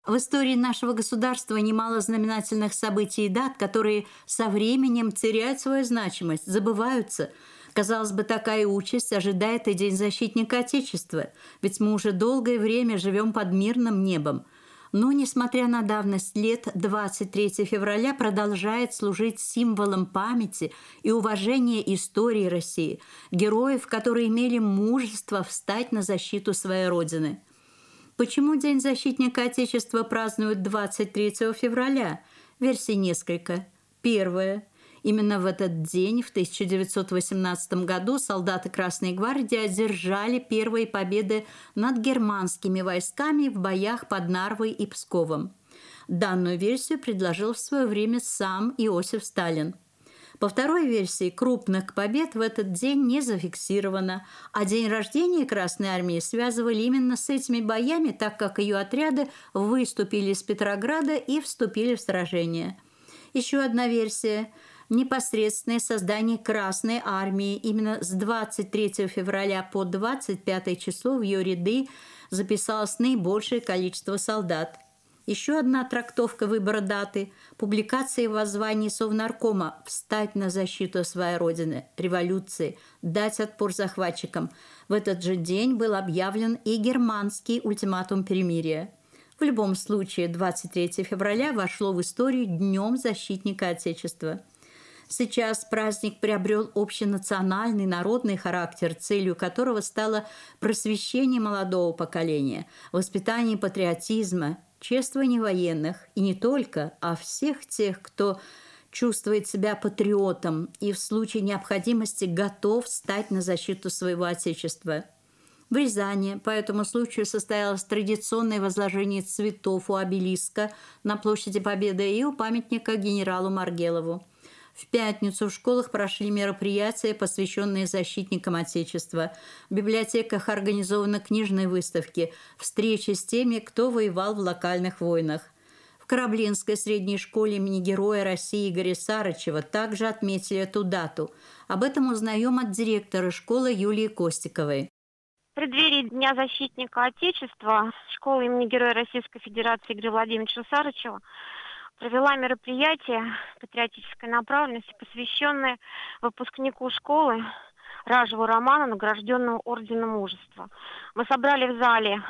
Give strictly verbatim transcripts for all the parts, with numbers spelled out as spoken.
В истории нашего государства немало знаменательных событий и дат, которые со временем теряют свою значимость, забываются. Казалось бы, такая участь ожидает и День защитника Отечества, ведь мы уже долгое время живем под мирным небом. Но, несмотря на давность лет, двадцать третьего февраля продолжает служить символом памяти и уважения истории России, героев, которые имели мужество встать на защиту своей Родины. Почему День защитника Отечества празднуют двадцать третьего февраля? Версий несколько. Первая. Именно в этот день, в тысяча девятьсот восемнадцатом году, солдаты Красной гвардии одержали первые победы над германскими войсками в боях под Нарвой и Псковом. Данную версию предложил в свое время сам Иосиф Сталин. По второй версии, крупных побед в этот день не зафиксировано, а день рождения Красной армии связывали именно с этими боями, так как ее отряды выступили из Петрограда и вступили в сражение. Еще одна версия – непосредственное создание Красной армии. Именно с двадцать третьего февраля по двадцать пятое число в ее ряды записалось наибольшее количество солдат. Еще одна трактовка выбора даты – публикация в воззвании Совнаркома «Встать на защиту своей Родины, революции, дать отпор захватчикам». В этот же день был объявлен и германский ультиматум перемирия. В любом случае, двадцать третьего февраля вошло в историю Днем защитника Отечества. Сейчас праздник приобрел общенациональный народный характер, целью которого стало просвещение молодого поколения, воспитание патриотизма, чествование военных, и не только, а всех тех, кто чувствует себя патриотом и в случае необходимости готов стать на защиту своего Отечества. В Рязани по этому случаю состоялось традиционное возложение цветов у обелиска на площади Победы и у памятника генералу Маргелову. В пятницу в школах прошли мероприятия, посвященные защитникам Отечества. В библиотеках организованы книжные выставки, встречи с теми, кто воевал в локальных войнах. В Кораблинской средней школе имени Героя России Игоря Сарычева также отметили эту дату. Об этом узнаем от директора школы Юлии Костиковой. В преддверии Дня защитника Отечества школа имени Героя Российской Федерации Игоря Владимировича Сарычева провела мероприятие патриотической направленности, посвященное выпускнику школы Ражеву Роману, награжденному Орденом Мужества. Мы собрали в зале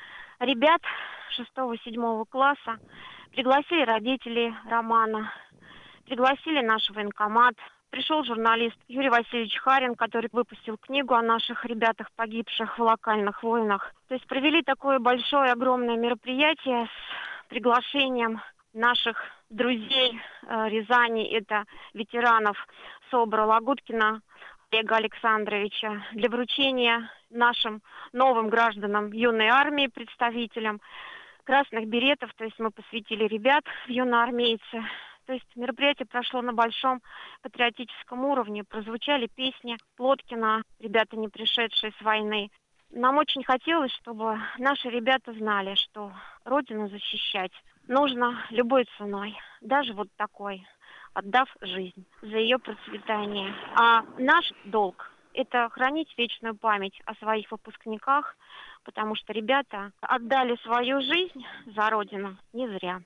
ребят шестого-седьмого класса, пригласили родителей Романа, пригласили наш военкомат. Пришел журналист Юрий Васильевич Харин, который выпустил книгу о наших ребятах, погибших в локальных войнах. То есть провели такое большое, огромное мероприятие с приглашением наших друзей э, Рязани, это ветеранов СОБРа Лагуткина Олега Александровича, для вручения нашим новым гражданам юной армии, представителям красных беретов. То есть мы посвятили ребят в юноармейцы. То есть мероприятие прошло на большом патриотическом уровне. Прозвучали песни Плоткина, ребята, не пришедшие с войны. Нам очень хотелось, чтобы наши ребята знали, что Родину защищать нужно любой ценой, даже вот такой, отдав жизнь за ее процветание. А наш долг – это хранить вечную память о своих выпускниках, потому что ребята отдали свою жизнь за Родину не зря.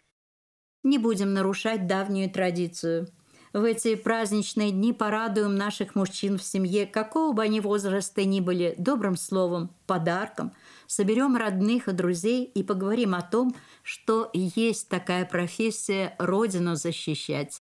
Не будем нарушать давнюю традицию. В эти праздничные дни порадуем наших мужчин в семье, какого бы они возраста ни были, добрым словом, подарком. Соберем родных и друзей и поговорим о том, что есть такая профессия – Родину защищать.